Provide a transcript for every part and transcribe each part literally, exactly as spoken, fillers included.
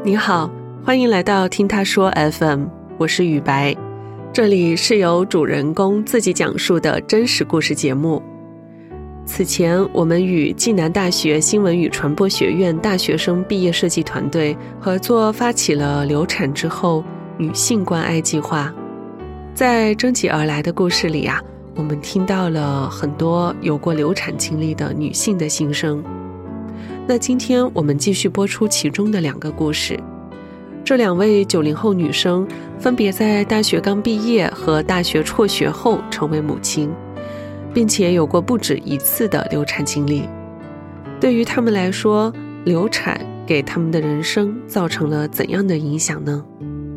你好，欢迎来到听他说 F M， 我是雨白，这里是由主人公自己讲述的真实故事节目。此前，我们与暨南大学新闻与传播学院大学生毕业设计团队合作，发起了流产之后女性关爱计划。在征集而来的故事里啊，我们听到了很多有过流产经历的女性的心声。那今天我们继续播出其中的两个故事。这两位九零后女生分别在大学刚毕业和大学辍学后成为母亲，并且有过不止一次的流产经历。对于她们来说，流产给她们的人生造成了怎样的影响呢？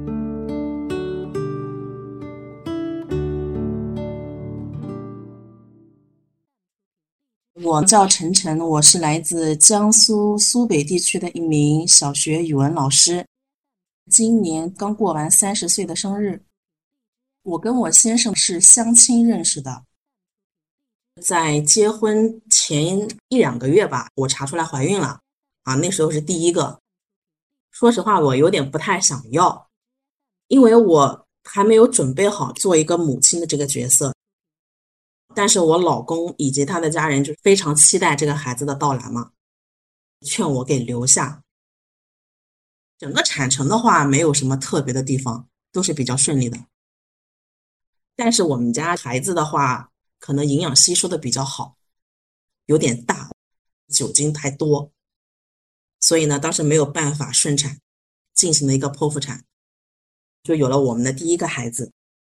我叫陈晨，我是来自江苏苏北地区的一名小学语文老师，今年刚过完三十岁的生日。我跟我先生是相亲认识的，在结婚前一两个月吧，我查出来怀孕了啊，那时候是第一个。说实话，我有点不太想要，因为我还没有准备好做一个母亲的这个角色。但是我老公以及他的家人就非常期待这个孩子的到来嘛，劝我给留下。整个产程的话没有什么特别的地方，都是比较顺利的。但是我们家孩子的话，可能营养吸收的比较好，有点大，酒精太多，所以呢，当时没有办法顺产，进行了一个剖腹产，就有了我们的第一个孩子。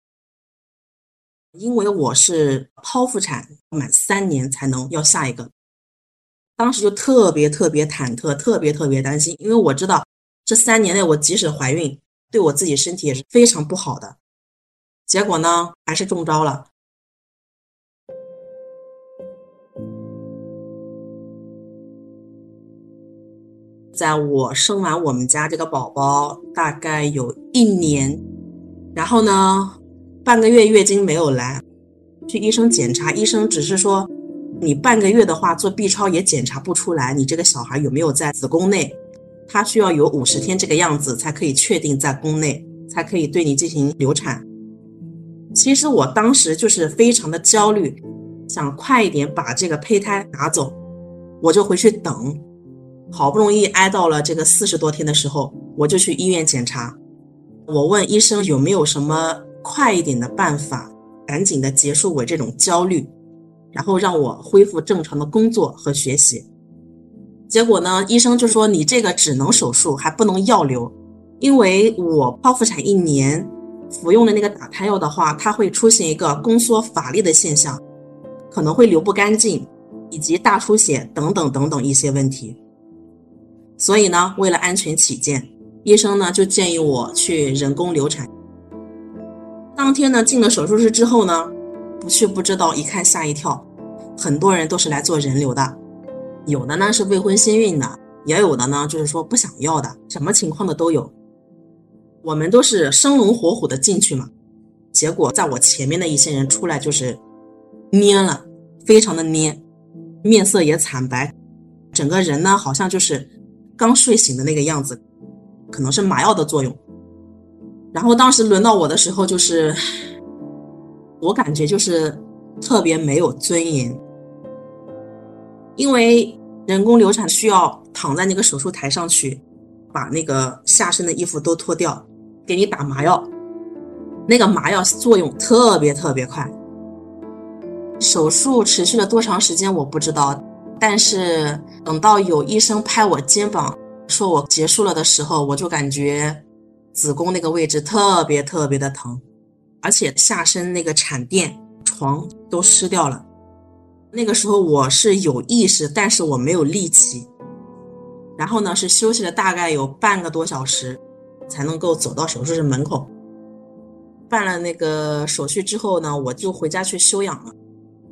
因为我是剖腹产，满三年才能要下一个，当时就特别特别忐忑，特别特别担心，因为我知道这三年内我即使怀孕，对我自己身体也是非常不好的。结果呢，还是中招了。在我生完我们家这个宝宝大概有一年，然后呢半个月月经没有来，去医生检查，医生只是说你半个月的话做 B 超也检查不出来你这个小孩有没有在子宫内，他需要有五十天这个样子才可以确定在宫内，才可以对你进行流产。其实我当时就是非常的焦虑，想快一点把这个胚胎拿走，我就回去等。好不容易挨到了这个四十多天的时候，我就去医院检查。我问医生有没有什么快一点的办法，赶紧的结束我这种焦虑，然后让我恢复正常的工作和学习。结果呢，医生就说你这个只能手术，还不能药流，因为我剖腹产一年服用的那个打胎药的话，它会出现一个宫缩乏力的现象，可能会流不干净，以及大出血等等等等一些问题。所以呢，为了安全起见，医生呢就建议我去人工流产。当天呢进了手术室之后呢，不去不知道，一看吓一跳，很多人都是来做人流的，有的呢是未婚先孕的，也有的呢就是说不想要的，什么情况的都有。我们都是生龙活虎的进去嘛，结果在我前面的一些人出来就是蔫了，非常的蔫，面色也惨白，整个人呢好像就是刚睡醒的那个样子，可能是麻药的作用。然后当时轮到我的时候，就是我感觉就是特别没有尊严，因为人工流产需要躺在那个手术台上去，把那个下身的衣服都脱掉，给你打麻药，那个麻药作用特别特别快。手术持续了多长时间我不知道，但是等到有医生拍我肩膀说我结束了的时候，我就感觉子宫那个位置特别特别的疼，而且下身那个产垫床都湿掉了。那个时候我是有意识，但是我没有力气，然后呢是休息了大概有半个多小时才能够走到手术室门口。办了那个手续之后呢，我就回家去休养了。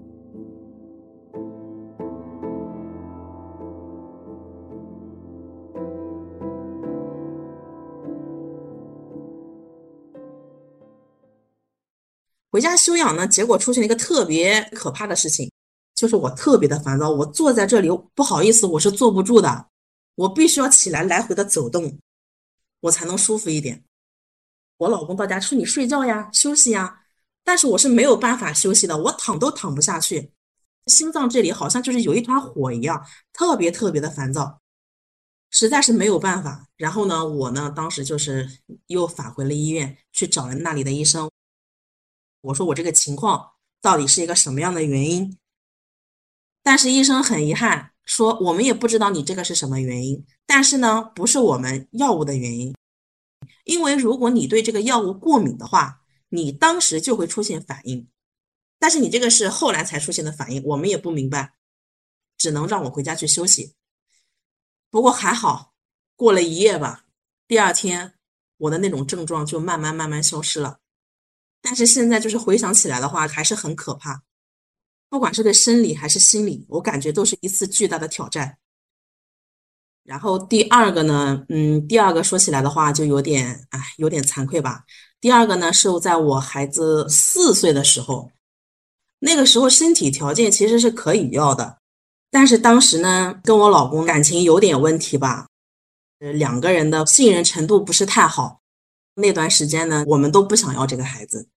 回家休养呢，结果出现了一个特别可怕的事情，就是我特别的烦躁，我坐在这里不好意思，我是坐不住的，我必须要起来来回的走动， 我才能舒服一点。我老公到家说你睡觉呀，休息呀，但是我是没有办法休息的，我躺都躺不下去，心脏这里好像就是有一团火一样，特别特别的烦躁，实在是没有办法。然后呢，我呢当时就是又返回了医院，去找了那里的医生，我说我这个情况到底是一个什么样的原因？但是医生很遗憾说，我们也不知道你这个是什么原因，但是呢，不是我们药物的原因，因为如果你对这个药物过敏的话，你当时就会出现反应，但是你这个是后来才出现的反应，我们也不明白，只能让我回家去休息。不过还好，过了一夜吧，第二天我的那种症状就慢慢慢慢消失了。但是现在就是回想起来的话，还是很可怕，不管是对生理还是心理，我感觉都是一次巨大的挑战。然后第二个呢，嗯，第二个说起来的话就有点，哎，有点惭愧吧。第二个呢，是在我孩子四岁的时候，那个时候身体条件其实是可以要的，但是当时呢，跟我老公感情有点问题吧，呃，两个人的信任程度不是太好。那段时间呢，我们都不想要这个孩子。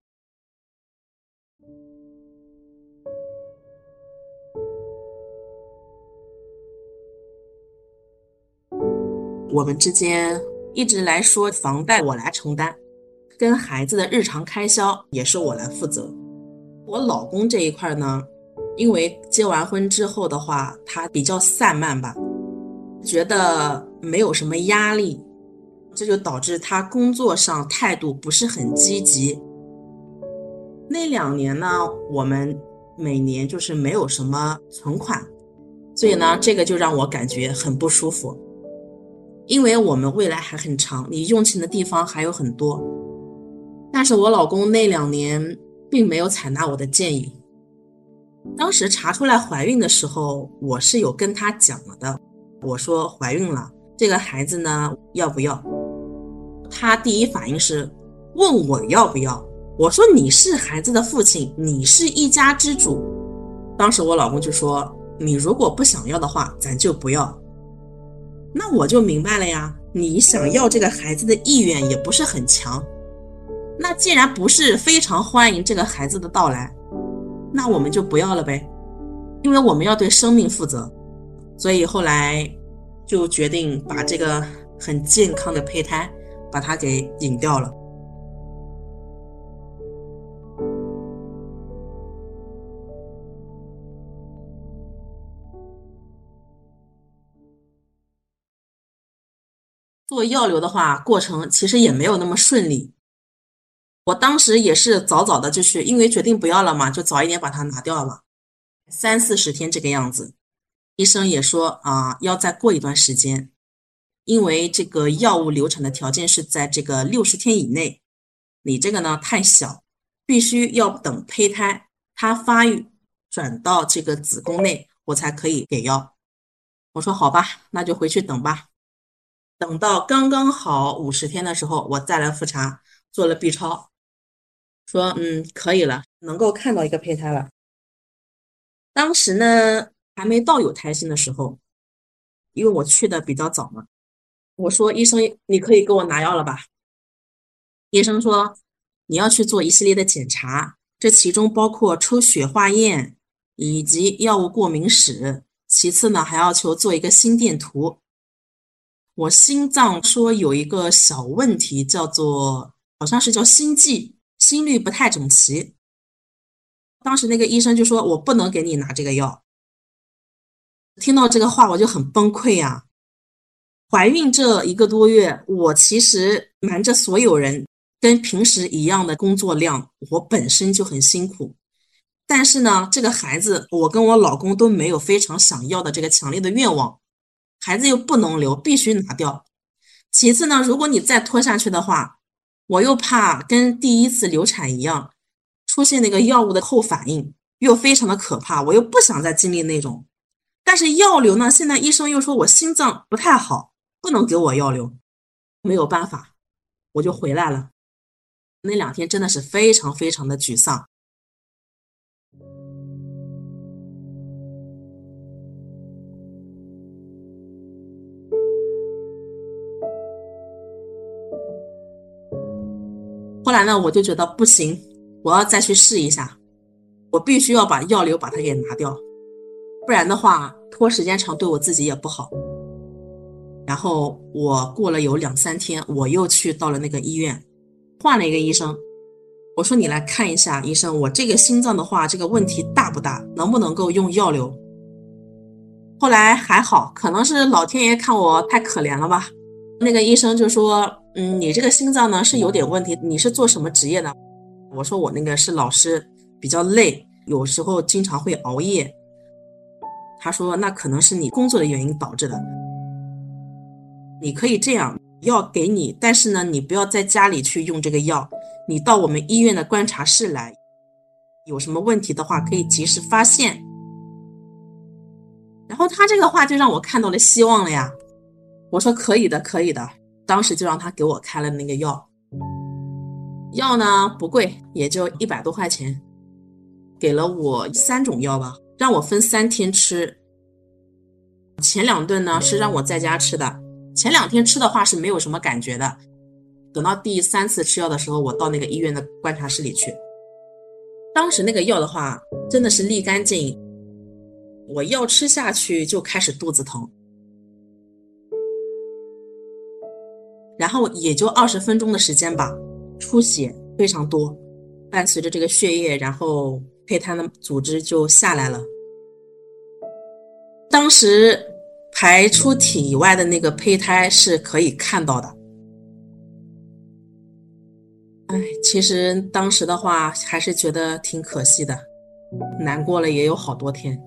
我们之间一直来说房贷我来承担，跟孩子的日常开销也是我来负责。我老公这一块呢，因为结完婚之后的话，他比较散漫吧，觉得没有什么压力，这就导致他工作上态度不是很积极。那两年呢，我们每年就是没有什么存款，所以呢，这个就让我感觉很不舒服。因为我们未来还很长，你用钱的地方还有很多。但是我老公那两年并没有采纳我的建议。当时查出来怀孕的时候，我是有跟他讲了的，我说怀孕了，这个孩子呢要不要？他第一反应是问我要不要，我说你是孩子的父亲，你是一家之主。当时我老公就说，你如果不想要的话，咱就不要。那我就明白了呀，你想要这个孩子的意愿也不是很强。那既然不是非常欢迎这个孩子的到来，那我们就不要了呗，因为我们要对生命负责。所以后来就决定把这个很健康的胚胎把它给引掉了。做药流的话，过程其实也没有那么顺利。我当时也是早早的，就是因为决定不要了嘛，就早一点把它拿掉了，三四十天这个样子。医生也说啊，要再过一段时间，因为这个药物流产的条件是在这个六十天以内，你这个呢太小，必须要等胚胎它发育转到这个子宫内，我才可以给药。我说好吧，那就回去等吧。等到刚刚好五十天的时候，我再来复查，做了 B 超，说嗯可以了，能够看到一个胚胎了。当时呢还没到有胎心的时候，因为我去的比较早嘛，我说医生你可以给我拿药了吧？医生说你要去做一系列的检查，这其中包括抽血化验以及药物过敏史，其次呢还要求做一个心电图。我心脏说有一个小问题，叫做好像是叫心悸，心律不太整齐。当时那个医生就说我不能给你拿这个药。听到这个话我就很崩溃呀、怀孕这一个多月，我其实瞒着所有人，跟平时一样的工作量，我本身就很辛苦。但是呢，这个孩子，我跟我老公都没有非常想要的这个强烈的愿望，孩子又不能留，必须拿掉。其次呢，如果你再拖下去的话，我又怕跟第一次流产一样，出现那个药物的后反应，又非常的可怕，我又不想再经历那种。但是药流呢，现在医生又说我心脏不太好，不能给我药流，没有办法，我就回来了。那两天真的是非常非常的沮丧。 后来呢，我就觉得不行，我要再去试一下，我必须要把药瘤把它给拿掉，不然的话拖时间长对我自己也不好。然后我过了有两三天，我又去到了那个医院，换了一个医生。我说你来看一下，医生，我这个心脏的话，这个问题大不大，能不能够用药流？后来还好，可能是老天爷看我太可怜了吧。那个医生就说，嗯，你这个心脏呢是有点问题，你是做什么职业的？我说我那个是老师，比较累，有时候经常会熬夜。他说那可能是你工作的原因导致的。你可以这样，药给你，但是呢，你不要在家里去用这个药，你到我们医院的观察室来，有什么问题的话可以及时发现。然后他这个话就让我看到了希望了呀。我说可以的可以的，当时就让他给我开了那个药。药呢不贵，也就一百多块钱，给了我三种药吧，让我分三天吃。前两顿呢是让我在家吃的，前两天吃的话是没有什么感觉的，等到第三次吃药的时候，我到那个医院的观察室里去。当时那个药的话真的是立竿见影，我药吃下去就开始肚子疼，然后也就二十分钟的时间吧，出血非常多，伴随着这个血液，然后胚胎的组织就下来了。当时排出体以外的那个胚胎是可以看到的。哎，其实当时的话还是觉得挺可惜的，难过了也有好多天。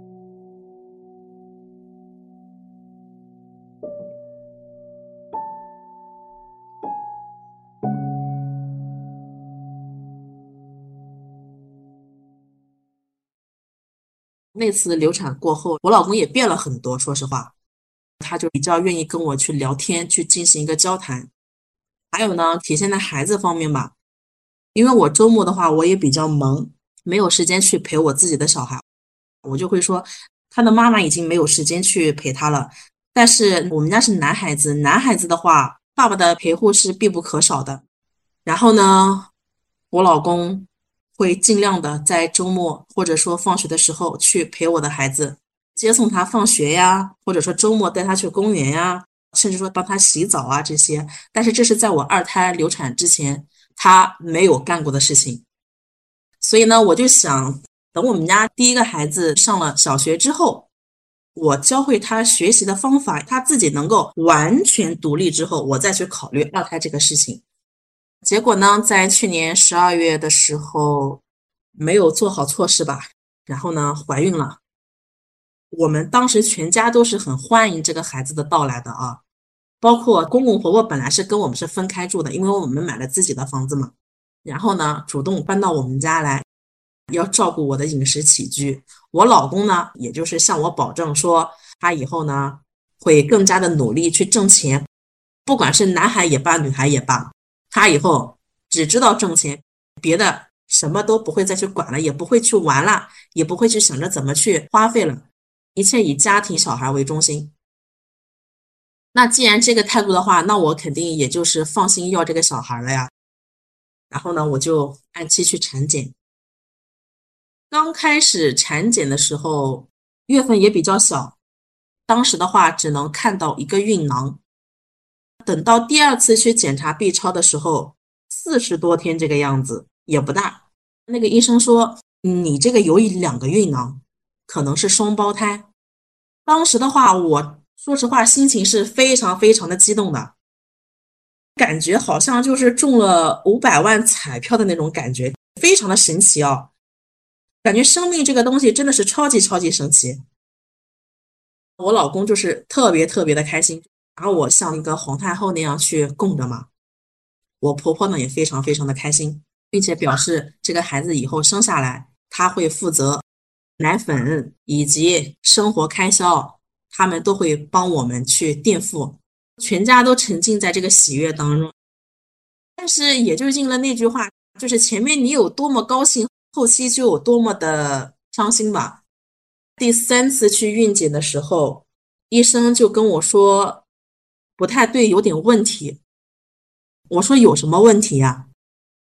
那次流产过后，我老公也变了很多，说实话，他就比较愿意跟我去聊天，去进行一个交谈。还有呢，体现在孩子方面吧，因为我周末的话我也比较忙，没有时间去陪我自己的小孩，我就会说他的妈妈已经没有时间去陪他了。但是我们家是男孩子，男孩子的话爸爸的陪护是必不可少的。然后呢，我老公会尽量的在周末或者说放学的时候去陪我的孩子，接送他放学呀，或者说周末带他去公园呀，甚至说帮他洗澡啊这些。但是这是在我二胎流产之前他没有干过的事情。所以呢，我就想等我们家第一个孩子上了小学之后，我教会他学习的方法，他自己能够完全独立之后，我再去考虑二胎这个事情。结果呢，在去年十二月的时候没有做好措施吧，然后呢怀孕了。我们当时全家都是很欢迎这个孩子的到来的啊，包括公公婆婆本来是跟我们是分开住的，因为我们买了自己的房子嘛，然后呢主动搬到我们家来，要照顾我的饮食起居。我老公呢也就是向我保证说他以后呢会更加的努力去挣钱，不管是男孩也罢女孩也罢，他以后只知道挣钱，别的什么都不会再去管了，也不会去玩了，也不会去想着怎么去花费了，一切以家庭小孩为中心。那既然这个态度的话，那我肯定也就是放心要这个小孩了呀。然后呢，我就按期去产检。刚开始产检的时候，月份也比较小，当时的话只能看到一个孕囊。等到第二次去检查 B 超的时候，四十多天这个样子，也不大。那个医生说，你这个有两个孕囊，可能是双胞胎。当时的话，我说实话心情是非常非常的激动的，感觉好像就是中了五百万彩票的那种感觉，非常的神奇哦。感觉生命这个东西真的是超级超级神奇。我老公就是特别特别的开心，然后我像一个皇太后那样去供着嘛。我婆婆呢也非常非常的开心，并且表示这个孩子以后生下来，他会负责奶粉以及生活开销，他们都会帮我们去垫付，全家都沉浸在这个喜悦当中。但是也就应了那句话，就是前面你有多么高兴，后期就有多么的伤心吧。第三次去孕检的时候，医生就跟我说不太对，有点问题。我说有什么问题呀？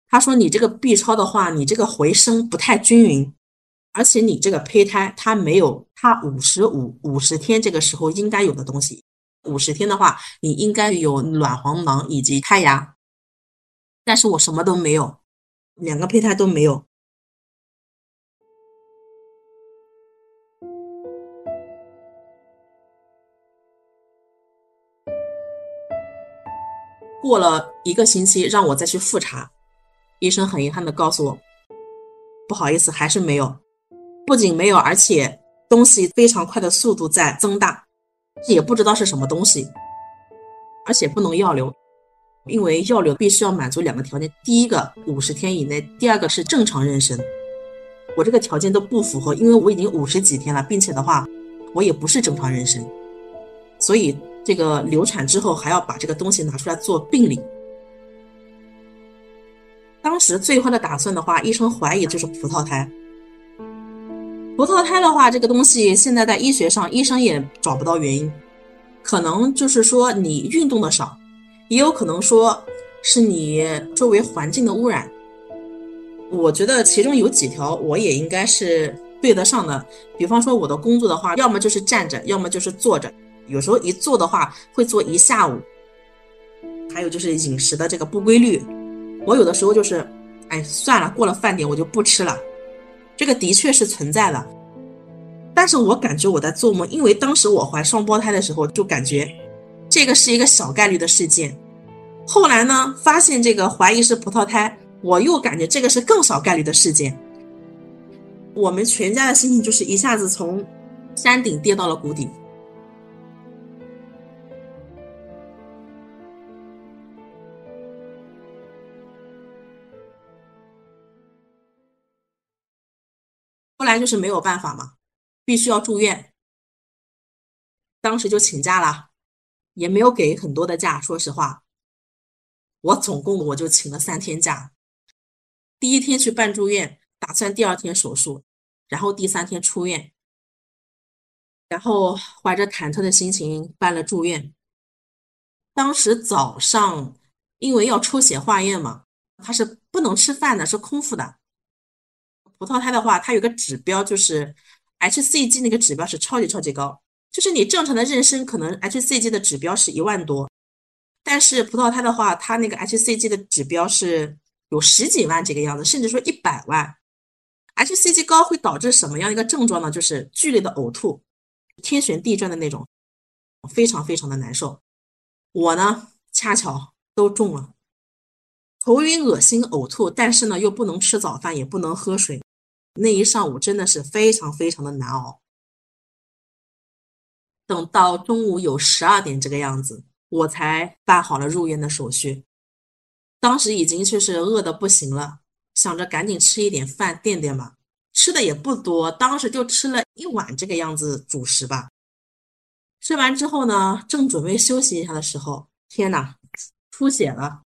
他说你这个 B 超的话，你这个回声不太均匀，而且你这个胚胎它没有它五十五五十天这个时候应该有的东西。五十天的话，你应该有卵黄囊以及胎芽，但是我什么都没有，两个胚胎都没有。过了一个星期，让我再去复查，医生很遗憾地告诉我，不好意思，还是没有。不仅没有，而且东西非常快的速度在增大，也不知道是什么东西，而且不能药流，因为药流必须要满足两个条件，第一个五十天以内，第二个是正常妊娠。我这个条件都不符合，因为我已经五十几天了，并且的话我也不是正常妊娠，所以这个流产之后还要把这个东西拿出来做病理。当时最坏的打算的话，医生怀疑就是葡萄胎。葡萄胎的话，这个东西现在在医学上医生也找不到原因，可能就是说你运动的少，也有可能说是你周围环境的污染。我觉得其中有几条我也应该是对得上的，比方说我的工作的话，要么就是站着，要么就是坐着，有时候一坐的话会坐一下午。还有就是饮食的这个不规律，我有的时候就是哎算了，过了饭点我就不吃了，这个的确是存在的。但是我感觉我在做梦，因为当时我怀双胞胎的时候就感觉这个是一个小概率的事件，后来呢发现这个怀疑是葡萄胎，我又感觉这个是更小概率的事件。我们全家的心情就是一下子从山顶跌到了谷底。后来就是没有办法嘛，必须要住院，当时就请假了，也没有给很多的假，说实话，我总共我就请了三天假。第一天去办住院，打算第二天手术，然后第三天出院，然后怀着忐忑的心情办了住院。当时早上因为要抽血化验嘛，它是不能吃饭的，是空腹的。葡萄胎的话，它有个指标，就是 H C G 那个指标是超级超级高，就是你正常的妊娠可能 H C G 的指标是一万多，但是葡萄胎的话，它那个 H C G 的指标是有十几万这个样子，甚至说一百万。H C G 高会导致什么样一个症状呢？就是剧烈的呕吐，天旋地转的那种，非常非常的难受。我呢恰巧都中了，头晕恶心呕吐，但是呢又不能吃早饭，也不能喝水，那一上午真的是非常非常的难熬。等到中午有十二点这个样子，我才办好了入院的手续。当时已经就是饿得不行了，想着赶紧吃一点饭垫垫吧，吃的也不多，当时就吃了一碗这个样子主食吧。吃完之后呢，正准备休息一下的时候，天哪，出血了。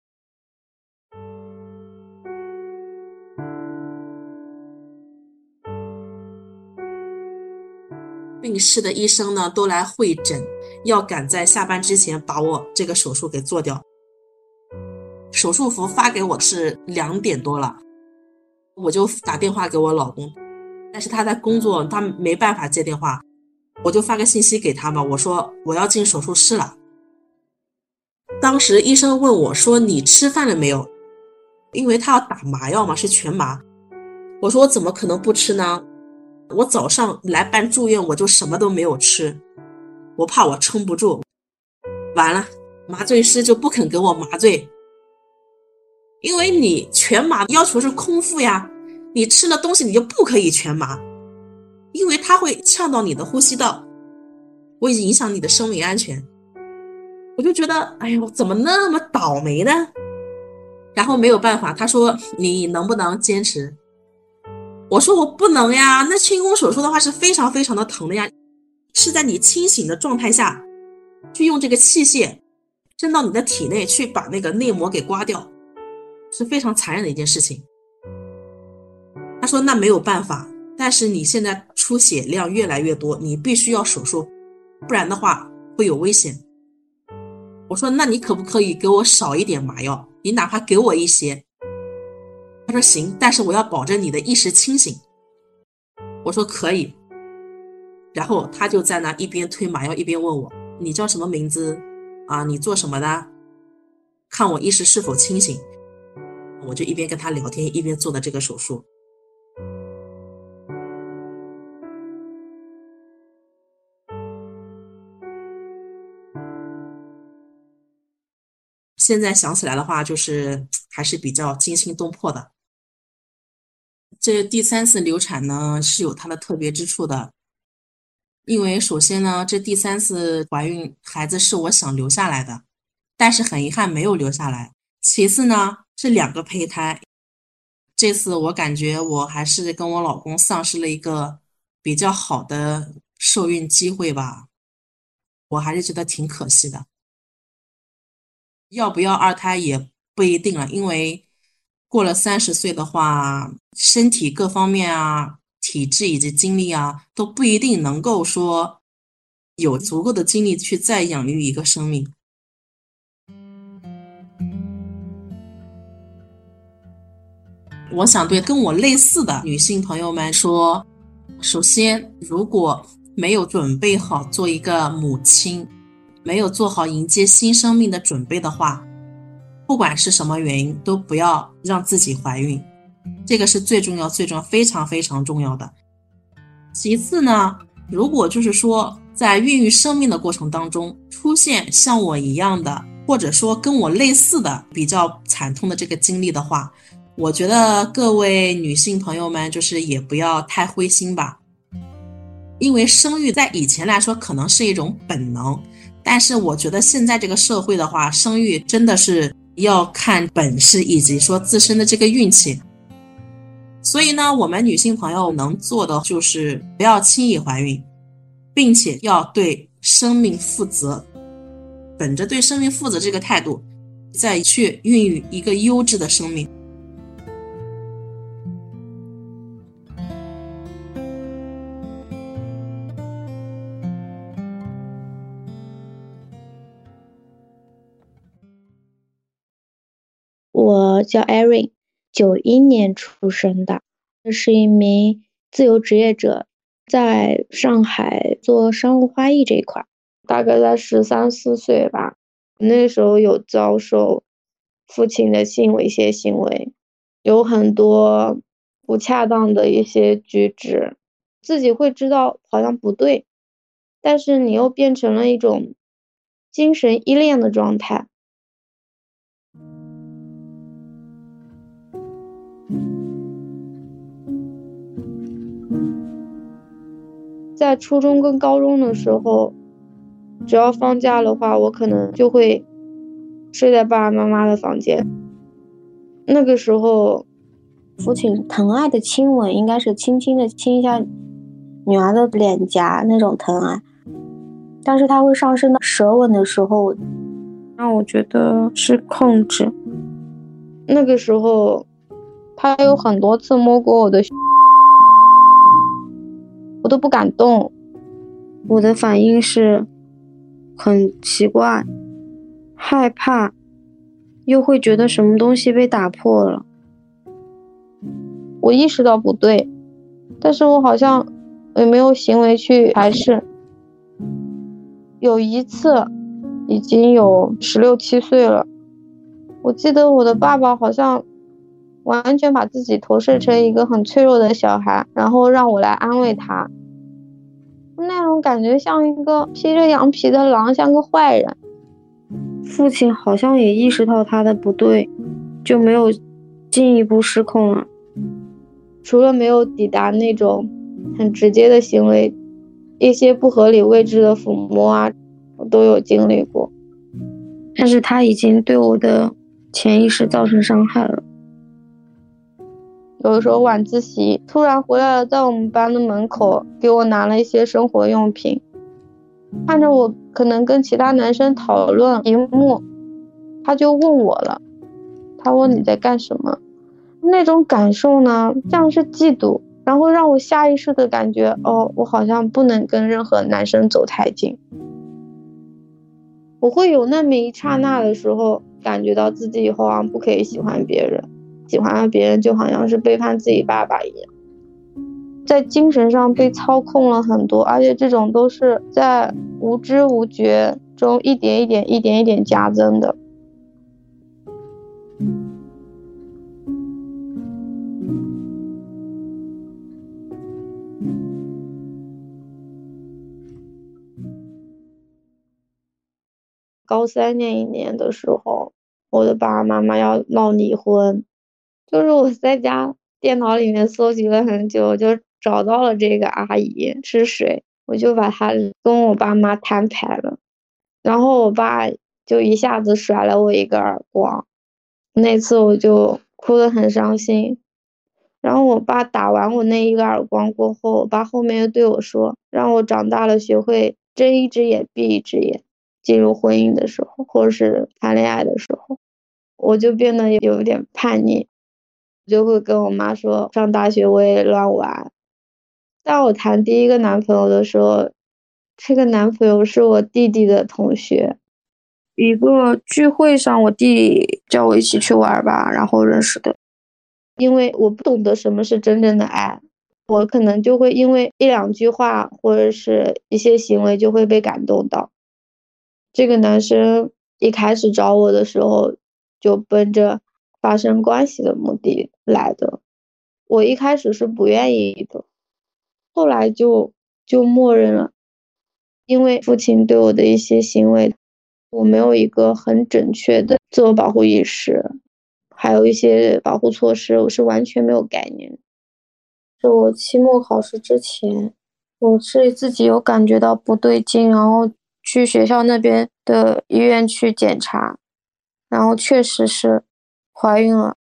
病室的医生呢都来会诊，要赶在下班之前把我这个手术给做掉。手术服发给我是两点多了，我就打电话给我老公，但是他在工作，他没办法接电话，我就发个信息给他嘛，我说我要进手术室了。当时医生问我说你吃饭了没有，因为他要打麻药嘛，是全麻。我说我怎么可能不吃呢，我早上来办住院我就什么都没有吃，我怕我撑不住。完了，麻醉师就不肯给我麻醉，因为你全麻要求是空腹呀，你吃了东西你就不可以全麻，因为它会呛到你的呼吸道，会影响你的生命安全。我就觉得哎呦怎么那么倒霉呢，然后没有办法，他说你能不能坚持，我说我不能呀，那清宫手术的话是非常非常的疼的呀，是在你清醒的状态下去用这个器械伸到你的体内去把那个内膜给刮掉，是非常残忍的一件事情。他说那没有办法，但是你现在出血量越来越多，你必须要手术，不然的话会有危险。我说那你可不可以给我少一点麻药，你哪怕给我一些， 他说行，但是我要保证你的意识清醒。我说可以。然后他就在那一边推麻药一边问我，你叫什么名字啊？你做什么的？看我意识是否清醒。我就一边跟他聊天一边做的这个手术。现在想起来的话，就是还是比较惊心动魄的。这第三次流产呢，是有它的特别之处的。因为首先呢，这第三次怀孕孩子是我想留下来的，但是很遗憾没有留下来。其次呢，是两个胚胎，这次我感觉我还是跟我老公丧失了一个比较好的受孕机会吧，我还是觉得挺可惜的。要不要二胎也不一定了，因为过了三十岁的话，身体各方面啊，体质以及精力啊，都不一定能够说有足够的精力去再养育一个生命。我想对跟我类似的女性朋友们说，首先，如果没有准备好做一个母亲，没有做好迎接新生命的准备的话，不管是什么原因，都不要让自己怀孕，这个是最重要最重要非常非常重要的。其次呢，如果就是说在孕育生命的过程当中出现像我一样的，或者说跟我类似的比较惨痛的这个经历的话，我觉得各位女性朋友们就是也不要太灰心吧。因为生育在以前来说可能是一种本能，但是我觉得现在这个社会的话，生育真的是要看本事以及说自身的这个运气。所以呢，我们女性朋友能做的就是不要轻易怀孕，并且要对生命负责，本着对生命负责这个态度，再去孕育一个优质的生命。 我叫 Erin， 九一年出生的，是一名自由职业者，在上海做商务花艺这一块。大概在十三四岁吧，那时候有遭受父亲的性猥亵行为，有很多不恰当的一些举止，自己会知道好像不对，但是你又变成了一种精神依恋的状态。在初中跟高中的时候，只要放假的话，我可能就会睡在爸爸妈妈的房间。那个时候，父亲疼爱的亲吻应该是轻轻的亲一下女儿的脸颊那种疼爱，但是他会上升到舌吻的时候，让我觉得是控制。那个时候，他有很多次摸过我的胸，我都不敢动，我的反应是很奇怪，害怕，又会觉得什么东西被打破了。我意识到不对，但是我好像也没有行为去排斥。有一次已经有十六七岁了，我记得我的爸爸好像完全把自己投射成一个很脆弱的小孩，然后让我来安慰他。那种感觉像一个披着羊皮的狼，像个坏人。父亲好像也意识到他的不对，就没有进一步失控了。除了没有抵达那种很直接的行为，一些不合理位置的抚摸啊，我都有经历过。但是他已经对我的潜意识造成伤害了。有的时候晚自习突然回来了，在我们班的门口给我拿了一些生活用品，看着我可能跟其他男生讨论题目，他就问我了，他问你在干什么。那种感受呢，像是嫉妒，然后让我下意识的感觉，哦，我好像不能跟任何男生走太近。我会有那么一刹那的时候，感觉到自己以后好像不可以喜欢别人， 喜欢了别人就好像是背叛自己爸爸一样，在精神上被操控了很多，而且这种都是在无知无觉中一点一点一点一点加增的。高三那一年的时候，我的爸爸妈妈要闹离婚，就是我在家电脑里面搜集了很久，就找到了这个阿姨是谁，我就把她跟我爸妈摊牌了，然后我爸就一下子甩了我一个耳光，那次我就哭得很伤心。然后我爸打完我那一个耳光过后，我爸后面又对我说，让我长大了学会睁一只眼闭一只眼，进入婚姻的时候或者是谈恋爱的时候，我就变得有点叛逆，就会跟我妈说上大学我也乱玩。当我谈第一个男朋友的时候，这个男朋友是我弟弟的同学，一个聚会上我弟叫我一起去玩吧，然后认识的。因为我不懂得什么是真正的爱，我可能就会因为一两句话或者是一些行为就会被感动到。这个男生一开始找我的时候就奔着发生关系的目的来的，我一开始是不愿意的，后来就就默认了。因为父亲对我的一些行为，我没有一个很准确的自我保护意识，还有一些保护措施我是完全没有概念。是我期末考试之前，我是自己有感觉到不对劲，然后去学校那边的医院去检查，然后确实是怀孕了。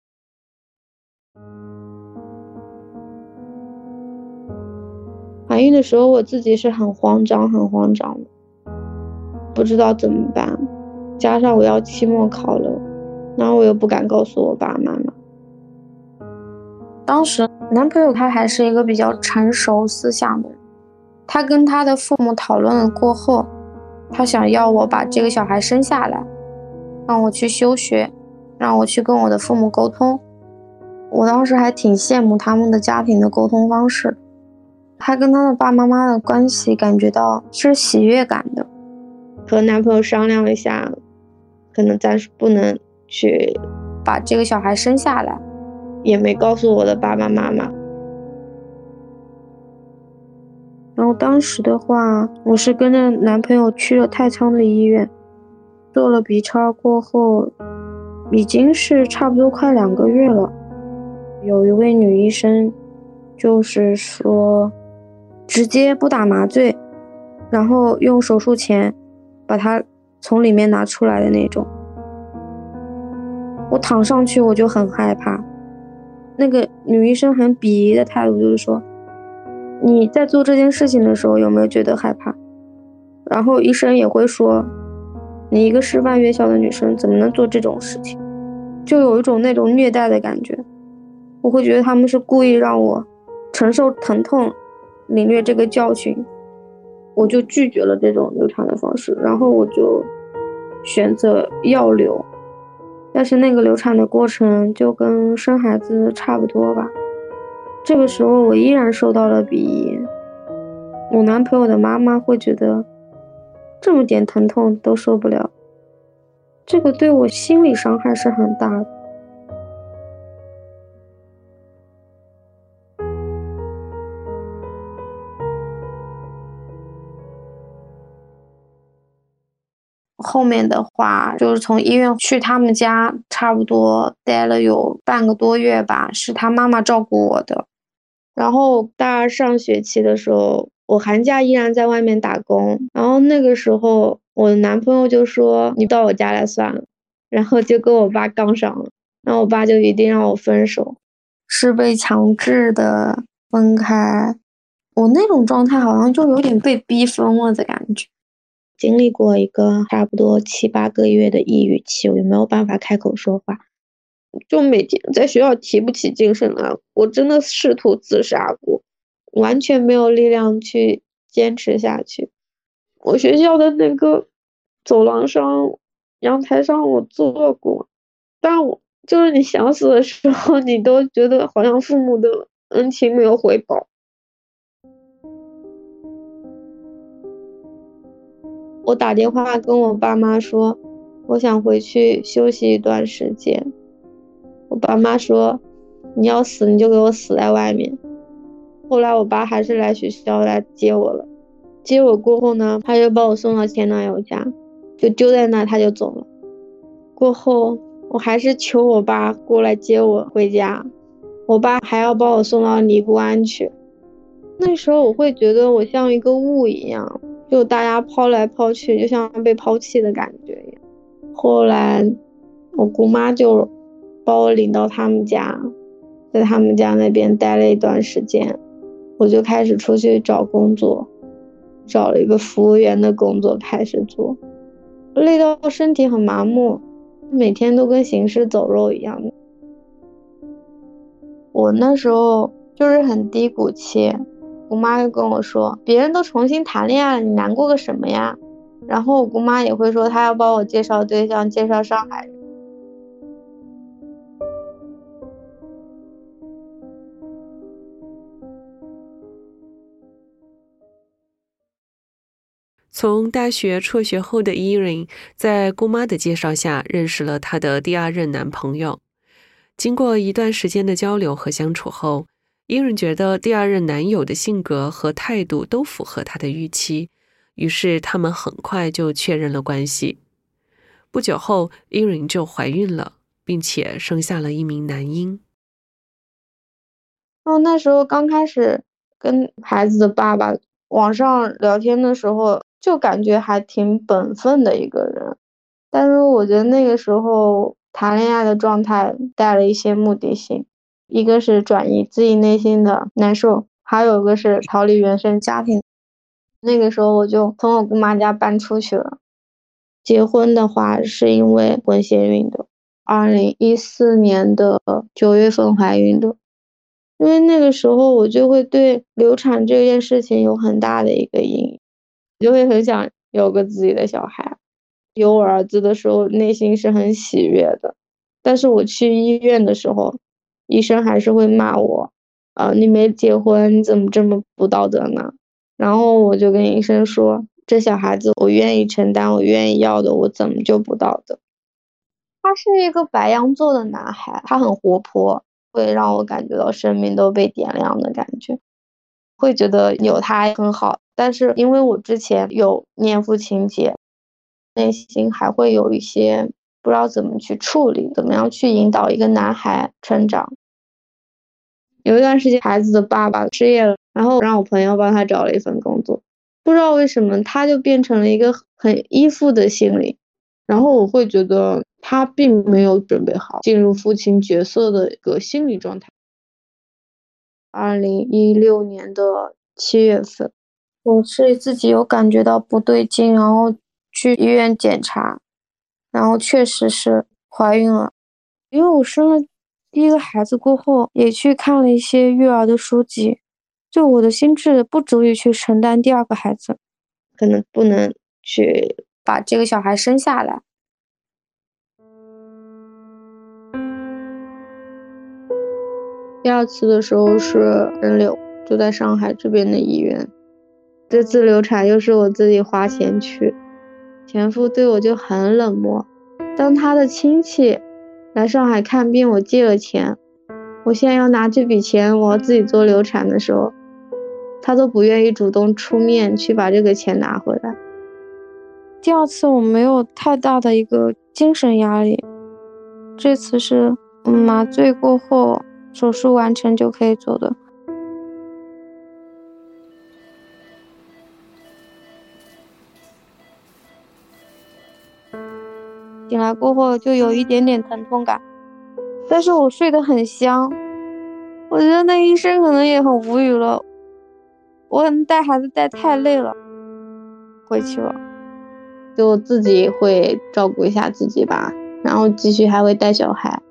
怀孕的时候我自己是很慌张很慌张的，不知道怎么办，加上我要期末考了，然后我又不敢告诉我爸妈妈。当时男朋友他还是一个比较成熟思想的人，他跟他的父母讨论了过后，他想要我把这个小孩生下来，让我去休学，让我去跟我的父母沟通。我当时还挺羡慕他们的家庭的沟通方式，他跟他的爸妈妈的关系感觉到是喜悦感的。和男朋友商量了一下，可能暂时不能去把这个小孩生下来，也没告诉我的爸爸妈妈。然后当时的话，我是跟着男朋友去了太仓的医院，做了 B 超过后，已经是差不多快两个月了。有一位女医生就是说直接不打麻醉，然后用手术钳把它从里面拿出来的那种。我躺上去我就很害怕，那个女医生很鄙夷的态度就是说，你在做这件事情的时候有没有觉得害怕？然后医生也会说，你一个师范院校的女生怎么能做这种事情，就有一种那种虐待的感觉。我会觉得他们是故意让我承受疼痛，领略这个教训。我就拒绝了这种流产的方式，然后我就选择药流。但是那个流产的过程就跟生孩子差不多吧。这个时候我依然受到了鄙夷，我男朋友的妈妈会觉得这么点疼痛都受不了，这个对我心理伤害是很大的。后面的话就是从医院去他们家，差不多待了有半个多月吧，是他妈妈照顾我的。然后大二上学期的时候，我寒假依然在外面打工，然后那个时候我的男朋友就说你到我家来算了，然后就跟我爸杠上了，然后我爸就一定让我分手，是被强制的分开。我那种状态好像就有点被逼疯了的感觉。经历过一个差不多七八个月的抑郁期，我也没有办法开口说话，就每天在学校提不起精神来，我真的试图自杀过，完全没有力量去坚持下去。我学校的那个走廊上阳台上我坐过，但我就是你想死的时候，你都觉得好像父母的恩情没有回报。我打电话跟我爸妈说，我想回去休息一段时间。我爸妈说，你要死你就给我死在外面。后来我爸还是来学校来接我了，接我过后呢，他就把我送到前男友家，就丢在那他就走了。过后我还是求我爸过来接我回家，我爸还要把我送到尼姑庵去。那时候我会觉得我像一个物一样，就大家抛来抛去，就像被抛弃的感觉一样。后来我姑妈就把我领到他们家，在他们家那边待了一段时间，我就开始出去找工作，找了一个服务员的工作开始做，累到身体很麻木，每天都跟行尸走肉一样的。我那时候就是很低谷期，我妈就跟我说，别人都重新谈恋爱了，你难过个什么呀？然后我姑妈也会说，她要帮我介绍对象，介绍上海人。 从大学辍学后的伊人，在姑妈的介绍下认识了她的第二任男朋友。经过一段时间的交流和相处后，伊人觉得第二任男友的性格和态度都符合她的预期，于是他们很快就确认了关系。不久后，伊人就怀孕了，并且生下了一名男婴。 哦，那时候刚开始跟孩子的爸爸网上聊天的时候，就感觉还挺本分的一个人，但是我觉得那个时候谈恋爱的状态带了一些目的性，一个是转移自己内心的难受，还有一个是逃离原生家庭。那个时候我就从我姑妈家搬出去了。结婚的话是因为婚先孕的，二零一四年的九月份怀孕的。因为那个时候我就会对流产这件事情有很大的一个阴影，就会很想有个自己的小孩。有我儿子的时候，内心是很喜悦的，但是我去医院的时候，医生还是会骂我，呃，你没结婚，你怎么这么不道德呢？然后我就跟医生说，这小孩子我愿意承担，我愿意要的，我怎么就不道德？他是一个白羊座的男孩，他很活泼，会让我感觉到生命都被点亮的感觉，会觉得有他很好。但是因为我之前有恋父情节，内心还会有一些不知道怎么去处理，怎么样去引导一个男孩成长。有一段时间孩子的爸爸失业了，然后让我朋友帮他找了一份工作，不知道为什么他就变成了一个很依附的心理，然后我会觉得他并没有准备好进入父亲角色的一个心理状态。二零一六年的七月份，我是自己有感觉到不对劲，然后去医院检查，然后确实是怀孕了。因为我生了第一个孩子过后，也去看了一些育儿的书籍，就我的心智不足以去承担第二个孩子，可能不能去把这个小孩生下来。第二次的时候是人流，就在上海这边的医院。这次流产又是我自己花钱去，前夫对我就很冷漠。当他的亲戚来上海看病，我借了钱，我现在要拿这笔钱，我要自己做流产的时候，他都不愿意主动出面去把这个钱拿回来。第二次我没有太大的一个精神压力，这次是麻醉过后手术完成就可以做的。醒来过后就有一点点疼痛感，但是我睡得很香。我觉得那医生可能也很无语了，我可能带孩子带太累了，回去了，就自己会照顾一下自己吧，然后继续还会带小孩。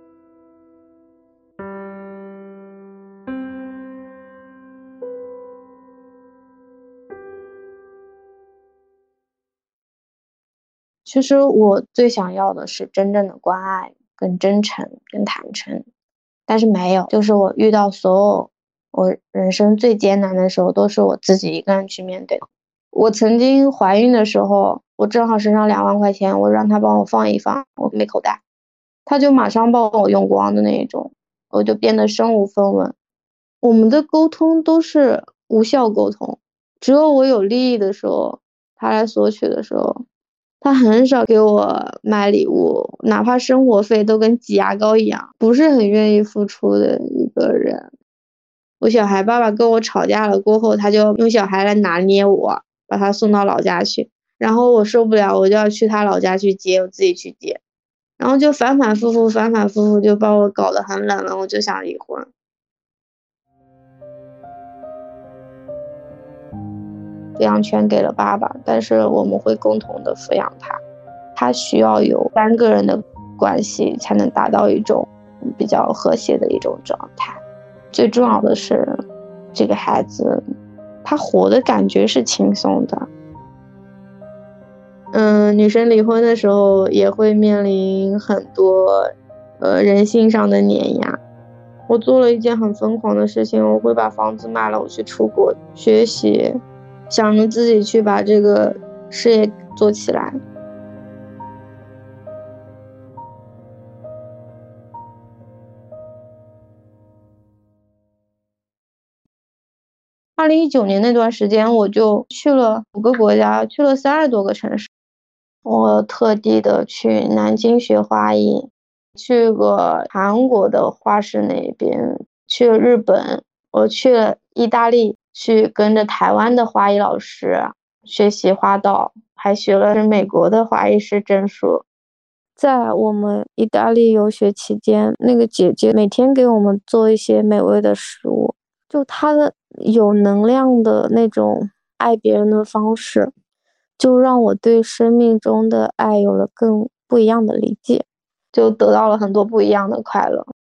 其实我最想要的是真正的关爱， 更真诚、更坦诚。但是没有，就是我遇到所有我人生最艰难的时候，都是我自己一个人去面对。我曾经怀孕的时候，我正好身上两万块钱，我让他帮我放一放，我没口袋，他就马上帮我用光的那一种，我就变得身无分文。我们的沟通都是无效沟通，只有我有利益的时候，他来索取的时候，他很少给我买礼物，哪怕生活费都跟挤牙膏一样，不是很愿意付出的一个人。我小孩爸爸跟我吵架了过后，他就用小孩来拿捏我，把他送到老家去，然后我受不了，我就要去他老家去接，我自己去接，然后就反反复复反反复复，就把我搞得很冷了，我就想离婚。抚养权给了爸爸，但是我们会共同的抚养他，他需要有三个人的关系才能达到一种比较和谐的一种状态。最重要的是，这个孩子他活的感觉是轻松的。嗯，女生离婚的时候也会面临很多呃人性上的碾压。我做了一件很疯狂的事情，我会把房子卖了，我去出国学习，想着自己去把这个事业做起来。二零一九年那段时间，我就去了五个国家，去了三十多个城市。我特地的去南京学花艺，去过韩国的画室那边，去了日本，我去了意大利，去跟着台湾的花艺老师学习花道，还学了美国的花艺师证书。在我们意大利游学期间，那个姐姐每天给我们做一些美味的食物，就她的有能量的那种爱别人的方式，就让我对生命中的爱有了更不一样的理解，就得到了很多不一样的快乐。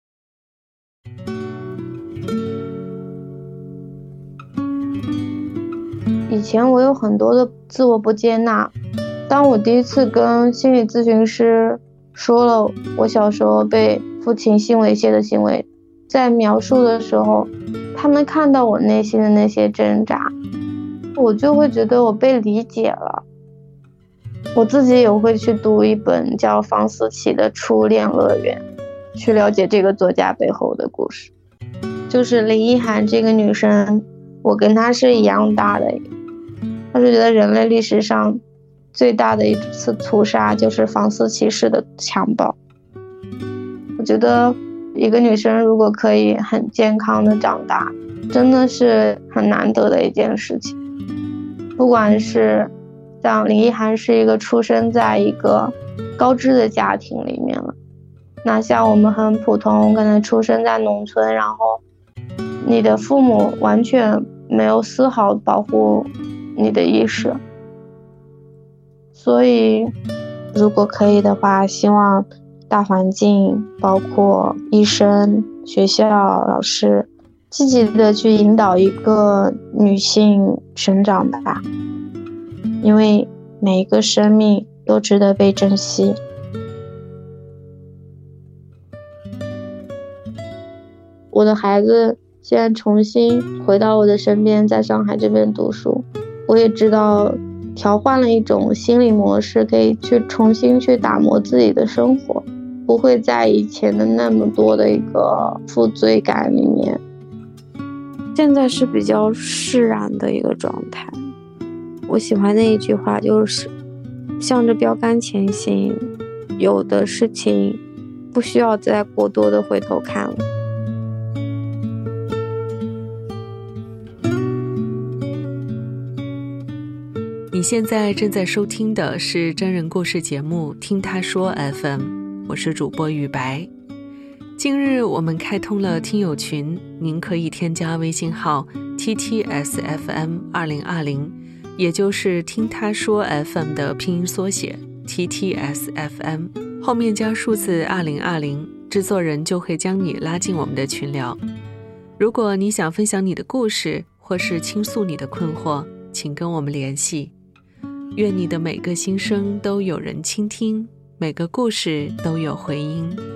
以前我有很多的自我不接纳，当我第一次跟心理咨询师说了我小时候被父亲性猥亵的行为，在描述的时候，他能看到我内心的那些挣扎，我就会觉得我被理解了。我自己也会去读一本叫房思琪的《初恋乐园》，去了解这个作家背后的故事。就是林奕涵这个女生，我跟她是一样大的，她是觉得人类历史上最大的一次屠杀就是房思琪式的强暴。我觉得一个女生如果可以很健康的长大，真的是很难得的一件事情。不管是像林奕涵是一个出生在一个高知的家庭里面了，那像我们很普通，可能出生在农村，然后你的父母完全没有丝毫保护你的意识。所以如果可以的话，希望大环境包括医生、学校、老师积极的去引导一个女性成长吧，因为每一个生命都值得被珍惜。我的孩子现在重新回到我的身边，在上海这边读书，我也知道调换了一种心理模式，可以去重新去打磨自己的生活，不会在以前的那么多的一个负罪感里面。现在是比较释然的一个状态。我喜欢那一句话，就是向着标杆前行，有的事情不需要再过多的回头看了。 你现在正在收听的是真人故事节目听他说 F M， 我是主播雨白。近日我们开通了听友群，您可以添加微信号 T T S F M 二零二零， 也就是听他说 F M 的拼音缩写 T T S F M， 后面加数字二零二零，制作人就会将你拉进我们的群聊。如果你想分享你的故事，或是倾诉你的困惑，请跟我们联系。愿你的每个心声都有人倾听，每每个故事都有回音。